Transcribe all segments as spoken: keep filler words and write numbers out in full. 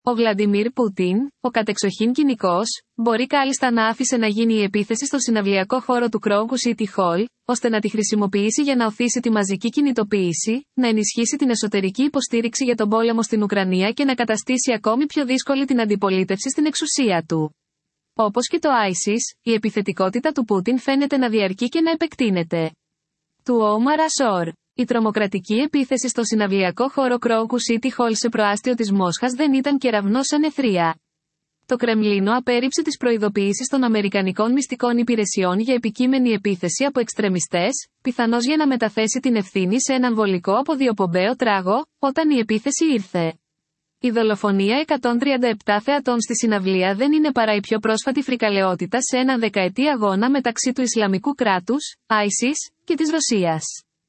Ο Βλαντιμίρ Πούτιν, ο κατεξοχήν κοινικός, μπορεί κάλλιστα να άφησε να γίνει η επίθεση στο συναυλιακό χώρο του Crocus City Hall, ώστε να τη χρησιμοποιήσει για να οθήσει τη μαζική κινητοποίηση, να ενισχύσει την εσωτερική υποστήριξη για τον πόλεμο στην Ουκρανία και να καταστήσει ακόμη πιο δύσκολη την αντιπολίτευση στην εξουσία του. Όπως και το άισις, η επιθετικότητα του Πούτιν φαίνεται να διαρκεί και να επεκτείνεται. Του Όμαρ Ασόρ. Η τρομοκρατική επίθεση στο συναυλιακό χώρο Crocus City Hall σε προάστιο της Μόσχας δεν ήταν κεραυνός σαν αιθρία. Το Κρεμλίνο απέρριψε τις προειδοποιήσεις των Αμερικανικών μυστικών υπηρεσιών για επικείμενη επίθεση από εξτρεμιστές, πιθανώς για να μεταθέσει την ευθύνη σε έναν βολικό αποδιοπομπαίο τράγο, όταν η επίθεση ήρθε. Η δολοφονία εκατόν τριάντα επτά θεατών στη συναυλία δεν είναι παρά η πιο πρόσφατη φρικαλαιότητα σε έναν δεκαετή αγώνα μεταξύ του Ισλαμικού κράτους, άισις, και της Ρωσίας.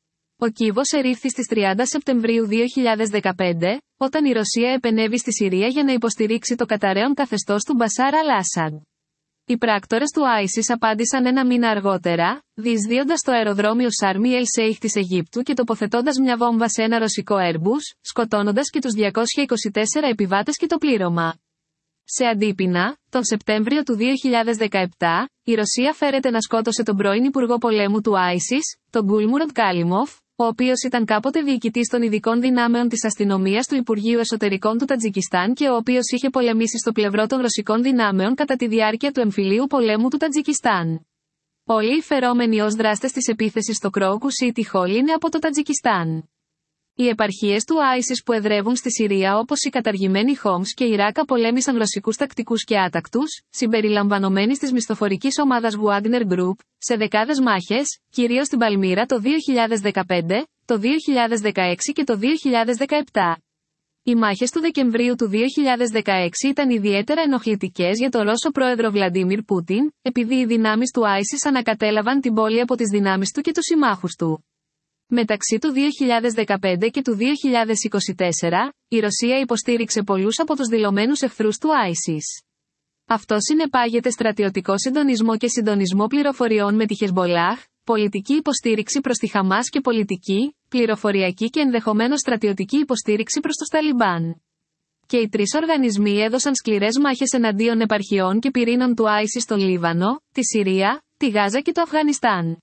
Ο κύβος ερήφθη στις τριάντα Σεπτεμβρίου δύο χιλιάδες δεκαπέντε, όταν η Ρωσία επενέβη στη Συρία για να υποστηρίξει το καταραίον καθεστώς του Μπασάρ Αλ-Άσαντ. Οι πράκτορες του άισις απάντησαν ένα μήνα αργότερα, διεισδύοντας το αεροδρόμιο Σάρμι Ελ Σέιχ της Αιγύπτου και τοποθετώντας μια βόμβα σε ένα ρωσικό Airbus, σκοτώνοντας και τους διακόσιους είκοσι τέσσερα επιβάτες και το πλήρωμα. Σε αντίπεινα, τον Σεπτέμβριο του δύο χιλιάδες δεκαεπτά, η Ρωσία φέρεται να σκότωσε τον πρώην Υπουργό Πολέμου του άισις, τον Γκούλμουραντ Κάλιμοφ, ο οποίος ήταν κάποτε διοικητής των ειδικών δυνάμεων της αστυνομίας του Υπουργείου Εσωτερικών του Τατζικιστάν και ο οποίος είχε πολεμήσει στο πλευρό των ρωσικών δυνάμεων κατά τη διάρκεια του εμφυλίου πολέμου του Τατζικιστάν. Όλοι οι φερόμενοι ως δράστες της επίθεσης στο Crocus City Hall είναι από το Τατζικιστάν. Οι επαρχίες του άισις που εδρεύουν στη Συρία όπως οι καταργημένοι Χόμς και Ιράκ πολέμησαν ρωσικούς τακτικούς και άτακτους, συμπεριλαμβανομένης της μισθοφορικής ομάδας Wagner Group, σε δεκάδες μάχες, κυρίως στην Παλμύρα το δύο χιλιάδες δεκαπέντε, το δύο χιλιάδες δεκαέξι και το δύο χιλιάδες δεκαεπτά. Οι μάχες του Δεκεμβρίου του δύο χιλιάδες δεκαέξι ήταν ιδιαίτερα ενοχλητικές για τον Ρώσο πρόεδρο Βλαντίμιρ Πούτιν, επειδή οι δυνάμεις του άισις ανακατέλαβαν την πόλη από τις δυνάμεις του και τους συμμάχους του. Μεταξύ του δύο χιλιάδες δεκαπέντε και του δύο χιλιάδες είκοσι τέσσερα, η Ρωσία υποστήριξε πολλούς από τους δηλωμένους εχθρούς του άισις. Αυτό συνεπάγεται στρατιωτικό συντονισμό και συντονισμό πληροφοριών με τη Χεσμπολάχ, πολιτική υποστήριξη προς τη Χαμάς και πολιτική, πληροφοριακή και ενδεχομένως στρατιωτική υποστήριξη προς τους Ταλιμπάν. Και οι τρεις οργανισμοί έδωσαν σκληρές μάχες εναντίον επαρχιών και πυρήνων του άισις στο Λίβανο, τη Συρία, τη Γάζα και το Αφγανιστάν.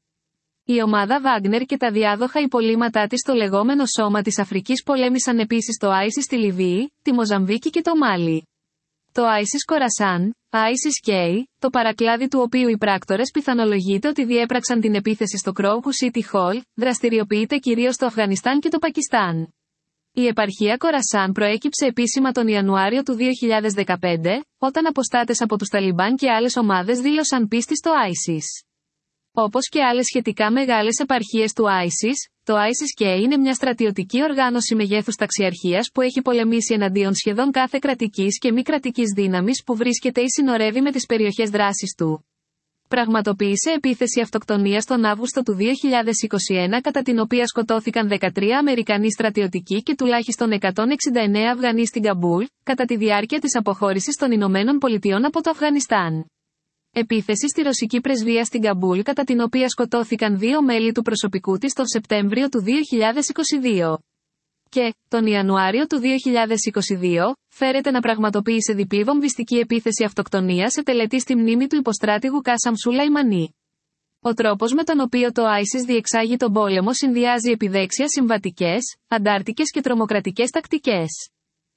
Η ομάδα Βάγνερ και τα διάδοχα υπολείμματά της στο λεγόμενο Σώμα της Αφρικής πολέμησαν επίσης το άισις στη Λιβύη, τη Μοζαμβίκη και το Μάλι. Το άισις Κορασάν, άισις Κέι, το παρακλάδι του οποίου οι πράκτορες πιθανολογείται ότι διέπραξαν την επίθεση στο Crocus City Hall, δραστηριοποιείται κυρίως στο Αφγανιστάν και το Πακιστάν. Η επαρχία Κορασάν προέκυψε επίσημα τον Ιανουάριο του δύο χιλιάδες δεκαπέντε, όταν αποστάτες από τους Ταλιμπάν και άλλες ομάδες δήλωσαν πίστη στο άισις. Όπως και άλλες σχετικά μεγάλες επαρχίες του άισις, το άισις-Κέι είναι μια στρατιωτική οργάνωση μεγέθους ταξιαρχίας που έχει πολεμήσει εναντίον σχεδόν κάθε κρατικής και μη κρατικής δύναμης που βρίσκεται ή συνορεύει με τις περιοχές δράσης του. Πραγματοποίησε επίθεση αυτοκτονίας τον Αύγουστο του δύο χιλιάδες είκοσι ένα κατά την οποία σκοτώθηκαν δεκατρείς Αμερικανοί στρατιωτικοί και τουλάχιστον εκατόν εξήντα εννέα Αφγανοί στην Καμπούλ, κατά τη διάρκεια της αποχώρησης των Ηνωμένων Πολιτειών από το Αφγανιστάν. Επίθεση στη ρωσική πρεσβεία στην Καμπούλ κατά την οποία σκοτώθηκαν δύο μέλη του προσωπικού της τον Σεπτέμβριο του δύο χιλιάδες είκοσι δύο. Και, τον Ιανουάριο του δύο χιλιάδες είκοσι δύο, φέρεται να πραγματοποίησε διπλή βομβιστική επίθεση αυτοκτονίας σε τελετή στη μνήμη του υποστράτηγου Κάσαμ Σουλαϊμανί. Ο τρόπος με τον οποίο το άισις διεξάγει τον πόλεμο συνδυάζει επιδέξια συμβατικές, αντάρτικες και τρομοκρατικές τακτικές.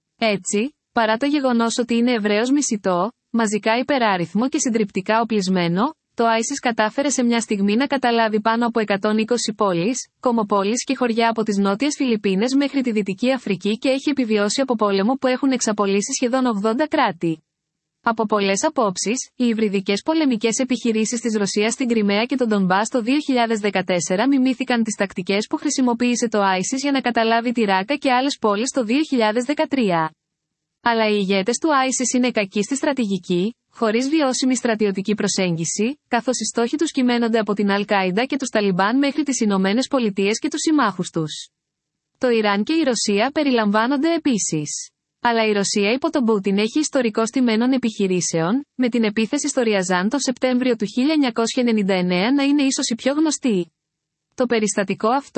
Έτσι, παρά το γεγονός ότι είναι ευρέως μισητό, μαζικά υπεράριθμο και συντριπτικά οπλισμένο, το άισις κατάφερε σε μια στιγμή να καταλάβει πάνω από εκατόν είκοσι πόλεις, κομμοπόλεις και χωριά από τις νότιες Φιλιππίνες μέχρι τη Δυτική Αφρική και έχει επιβιώσει από πόλεμο που έχουν εξαπολύσει σχεδόν ογδόντα κράτη. Από πολλές απόψεις, οι υβριδικές πολεμικές επιχειρήσεις της Ρωσίας στην Κριμαία και τον Ντονμπάς το δύο χιλιάδες δεκατέσσερα μιμήθηκαν τις τακτικές που χρησιμοποίησε το άισις για να καταλάβει τη Ράκα και άλλες πόλεις το δύο χιλιάδες δεκατρία. Αλλά οι ηγέτες του άισις είναι κακοί στη στρατηγική, χωρίς βιώσιμη στρατιωτική προσέγγιση, καθώς οι στόχοι τους κυμαίνονται από την Αλ-Κάιντα και τους Ταλιμπάν μέχρι τις Ηνωμένες Πολιτείες και τους συμμάχους τους. Το Ιράν και η Ρωσία περιλαμβάνονται επίσης. Αλλά η Ρωσία υπό τον Πούτιν έχει ιστορικό στημένων επιχειρήσεων, με την επίθεση στο Ριαζάν τον Σεπτέμβριο του χίλια εννιακόσια ενενήντα εννέα να είναι ίσως η πιο γνωστή. Το περιστατικό αυτό,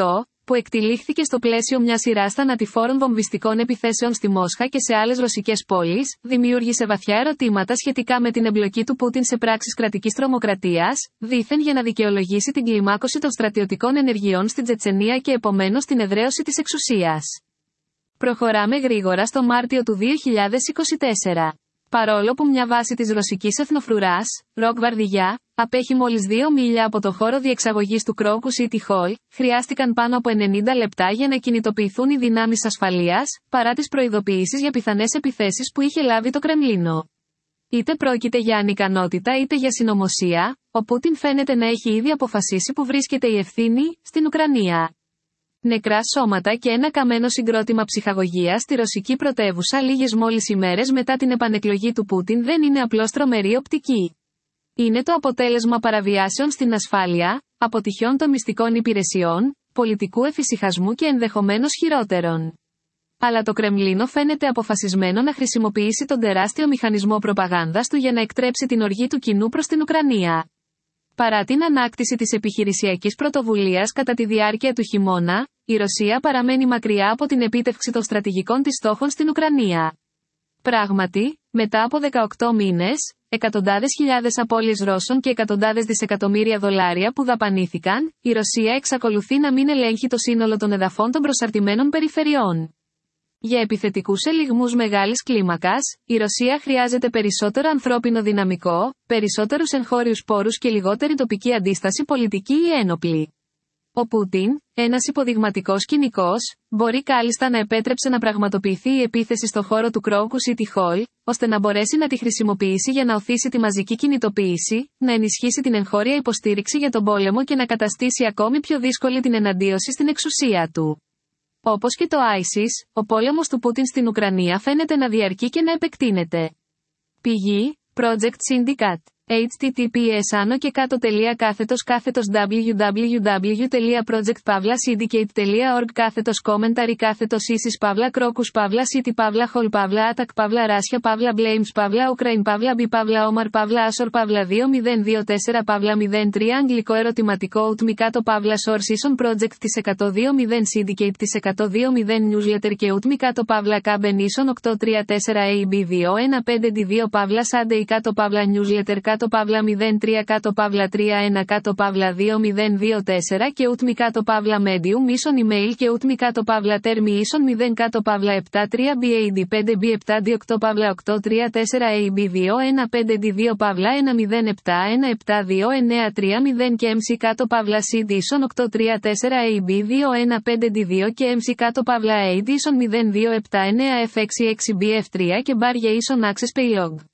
που εκτυλίχθηκε στο πλαίσιο μιας σειράς θανατηφόρων βομβιστικών επιθέσεων στη Μόσχα και σε άλλες ρωσικές πόλεις, δημιούργησε βαθιά ερωτήματα σχετικά με την εμπλοκή του Πούτιν σε πράξεις κρατικής τρομοκρατίας, δήθεν για να δικαιολογήσει την κλιμάκωση των στρατιωτικών ενεργειών στην Τσετσενία και επομένως την εδραίωση της εξουσίας. Προχωράμε γρήγορα στο Μάρτιο του δύο χιλιάδες είκοσι τέσσερα. Παρόλο που μια βάση της ρωσικής εθνοφρουράς, Ροκ Βαρδιγιά, απέχει μόλις δύο μίλια από το χώρο διεξαγωγής του Crocus City Hall, χρειάστηκαν πάνω από ενενήντα λεπτά για να κινητοποιηθούν οι δυνάμεις ασφαλείας, παρά τις προειδοποιήσεις για πιθανές επιθέσεις που είχε λάβει το Κρεμλίνο. Είτε πρόκειται για ανικανότητα είτε για συνωμοσία, ο Πούτιν φαίνεται να έχει ήδη αποφασίσει που βρίσκεται η ευθύνη, στην Ουκρανία. Νεκρά σώματα και ένα καμένο συγκρότημα ψυχαγωγίας στη ρωσική πρωτεύουσα λίγες μόλις ημέρες μετά την επανεκλογή του Πούτιν δεν είναι απλώς τρομερή οπτική. Είναι το αποτέλεσμα παραβιάσεων στην ασφάλεια, αποτυχιών των μυστικών υπηρεσιών, πολιτικού εφησυχασμού και ενδεχομένως χειρότερων. Αλλά το Κρεμλίνο φαίνεται αποφασισμένο να χρησιμοποιήσει τον τεράστιο μηχανισμό προπαγάνδας του για να εκτρέψει την οργή του κοινού προς την Ουκρανία. Παρά την ανάκτηση της επιχειρησιακής πρωτοβουλίας κατά τη διάρκεια του χειμώνα, η Ρωσία παραμένει μακριά από την επίτευξη των στρατηγικών της στόχων στην Ουκρανία. Πράγματι, μετά από δεκαοκτώ μήνες, εκατοντάδες χιλιάδες απώλειες Ρώσων και εκατοντάδες δισεκατομμύρια δολάρια που δαπανήθηκαν, η Ρωσία εξακολουθεί να μην ελέγχει το σύνολο των εδαφών των προσαρτημένων περιφερειών. Για επιθετικούς ελιγμούς μεγάλης κλίμακας, η Ρωσία χρειάζεται περισσότερο ανθρώπινο δυναμικό, περισσότερους εγχώριους πόρους και λιγότερη τοπική αντίσταση πολιτική ή ένοπλη. Ο Πούτιν, ένας υποδειγματικός κοινικός, μπορεί κάλλιστα να επέτρεψε να πραγματοποιηθεί η επίθεση στο χώρο του Crocus City Hall, ώστε να μπορέσει να τη χρησιμοποιήσει για να οθήσει τη μαζική κινητοποίηση, να ενισχύσει την εγχώρια υποστήριξη για τον πόλεμο και να καταστήσει ακόμη πιο δύσκολη την εναντίωση στην εξουσία του. Όπως και το άισις, ο πόλεμος του Πούτιν στην Ουκρανία φαίνεται να διαρκεί και να επεκτείνεται. Πηγή, Project Syndicate. https άνω και κάτω τελεία κάθετος κάθετος www τελεία project παύλα syndicate τελεία org κάθετος commentary κάθετος isis παύλα crocus παύλα city παύλα hall παύλα attack παύλα russia παύλα blames παύλα ukraine παύλα b παύλα omar παύλα asor παύλα δύο μηδέν δύο τέσσερα παύλα μηδέν τρία αγγλικό ερωτηματικό ουτμικάτο παύλα source ison project της εκατόν δύο μηδέν syndicate της εκατόν δύο μηδέν newsletter και ουτμικάτο παύλα caben ison οκτώ τρία τέσσερα έι μπι δύο ένα πέντε ντι δύο παύλα sunday κάτω παύλα newsletter κάτω παύλα μηδέν τρία κάτω παύλα τρία ένα κάτω παύλα δύο μηδέν δύο τέσσερα και ούτμι κάτω παύλα medium ίσον email και ούτμι κάτω παύλα termi ίσον μηδέν κάτω παύλα επτά τρία bad πέντε μπι επτά ντι οκτώ παύλα οκτώ τρία τέσσερα έι μπι δύο ένα πέντε ντι δύο παύλα ένα μηδέν επτά ένα επτά δύο εννέα τρία μηδέν και mc κάτω παύλα cd ίσον οκτώ τρία τέσσερα έι μπι δύο ένα πέντε ντι δύο και mc κάτω παύλα ad ίσον μηδέν δύο επτά εννέα εφ έξι έξι μπι εφ τρία και barya ίσον access paylog.